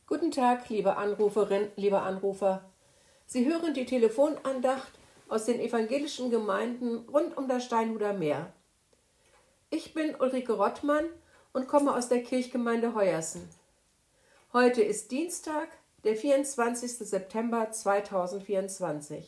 Guten Tag, liebe Anruferin, lieber Anrufer. Sie hören die Telefonandacht aus den evangelischen Gemeinden rund um das Steinhuder Meer. Ich bin Ulrike Rottmann und komme aus der Kirchgemeinde Heuersen. Heute ist Dienstag, der 24. September 2024.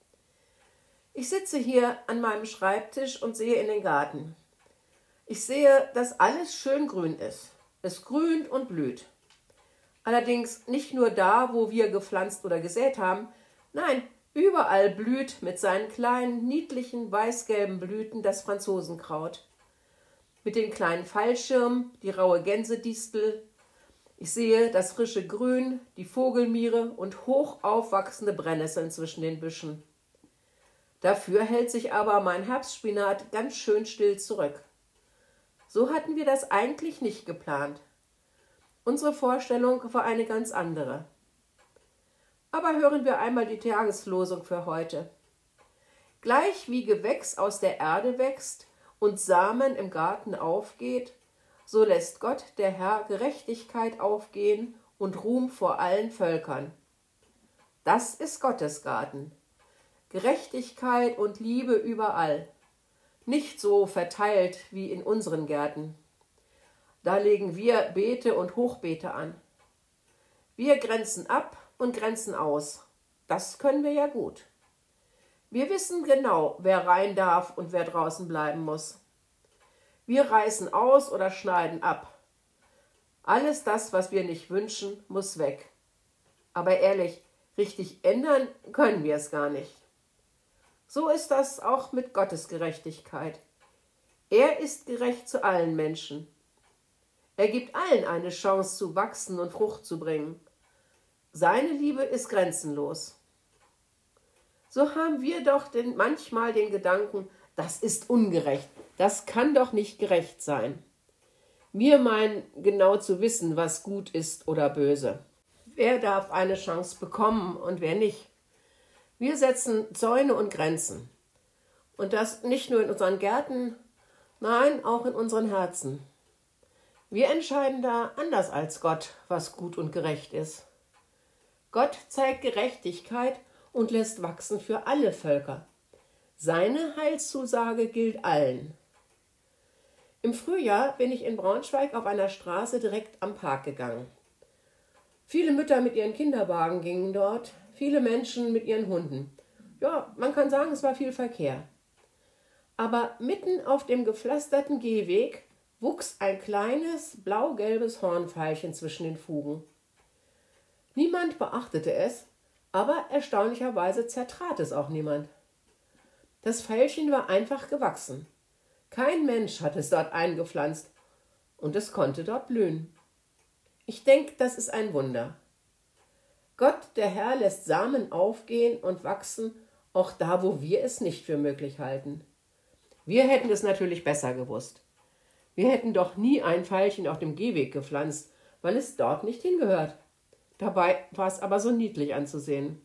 Ich sitze hier an meinem Schreibtisch und sehe in den Garten. Ich sehe, dass alles schön grün ist. Es grünt und blüht. Allerdings nicht nur da, wo wir gepflanzt oder gesät haben, nein, überall blüht mit seinen kleinen, niedlichen, weiß-gelben Blüten das Franzosenkraut. Mit den kleinen Fallschirmen, die raue Gänsedistel. Ich sehe das frische Grün, die Vogelmiere und hoch aufwachsende Brennnesseln zwischen den Büschen. Dafür hält sich aber mein Herbstspinat ganz schön still zurück. So hatten wir das eigentlich nicht geplant. Unsere Vorstellung war eine ganz andere. Aber hören wir einmal die Tageslosung für heute. Gleich wie Gewächs aus der Erde wächst und Samen im Garten aufgeht, so lässt Gott, der Herr, Gerechtigkeit aufgehen und Ruhm vor allen Völkern. Das ist Gottes Garten. Gerechtigkeit und Liebe überall. Nicht so verteilt wie in unseren Gärten. Da legen wir Beete und Hochbeete an. Wir grenzen ab und grenzen aus. Das können wir ja gut. Wir wissen genau, wer rein darf und wer draußen bleiben muss. Wir reißen aus oder schneiden ab. Alles das, was wir nicht wünschen, muss weg. Aber ehrlich, richtig ändern können wir es gar nicht. So ist das auch mit Gottes Gerechtigkeit. Er ist gerecht zu allen Menschen. Er gibt allen eine Chance zu wachsen und Frucht zu bringen. Seine Liebe ist grenzenlos. So haben wir doch manchmal den Gedanken, das ist ungerecht, das kann doch nicht gerecht sein. Wir meinen genau zu wissen, was gut ist oder böse. Wer darf eine Chance bekommen und wer nicht? Wir setzen Zäune und Grenzen. Und das nicht nur in unseren Gärten, nein, auch in unseren Herzen. Wir entscheiden da anders als Gott, was gut und gerecht ist. Gott zeigt Gerechtigkeit und lässt wachsen für alle Völker. Seine Heilszusage gilt allen. Im Frühjahr bin ich in Braunschweig auf einer Straße direkt am Park gegangen. Viele Mütter mit ihren Kinderwagen gingen dort, viele Menschen mit ihren Hunden. Ja, man kann sagen, es war viel Verkehr. Aber mitten auf dem gepflasterten Gehweg wuchs ein kleines, blau-gelbes Hornveilchen zwischen den Fugen. Niemand beachtete es, aber erstaunlicherweise zertrat es auch niemand. Das Veilchen war einfach gewachsen. Kein Mensch hat es dort eingepflanzt und es konnte dort blühen. Ich denke, das ist ein Wunder. Gott, der Herr, lässt Samen aufgehen und wachsen, auch da, wo wir es nicht für möglich halten. Wir hätten es natürlich besser gewusst. Wir hätten doch nie ein Veilchen auf dem Gehweg gepflanzt, weil es dort nicht hingehört. Dabei war es aber so niedlich anzusehen.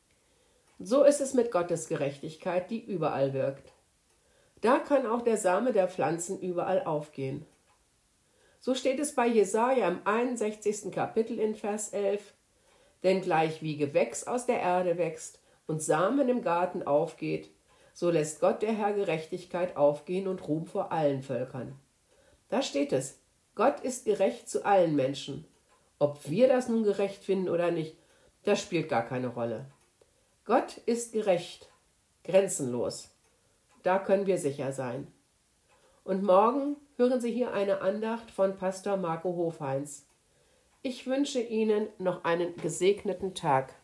So ist es mit Gottes Gerechtigkeit, die überall wirkt. Da kann auch der Same der Pflanzen überall aufgehen. So steht es bei Jesaja im 61. Kapitel in Vers 11. Denn gleich wie Gewächs aus der Erde wächst und Samen im Garten aufgeht, so lässt Gott, der Herr, Gerechtigkeit aufgehen und Ruhm vor allen Völkern. Da steht es, Gott ist gerecht zu allen Menschen. Ob wir das nun gerecht finden oder nicht, das spielt gar keine Rolle. Gott ist gerecht, grenzenlos. Da können wir sicher sein. Und morgen hören Sie hier eine Andacht von Pastor Marco Hofheinz. Ich wünsche Ihnen noch einen gesegneten Tag.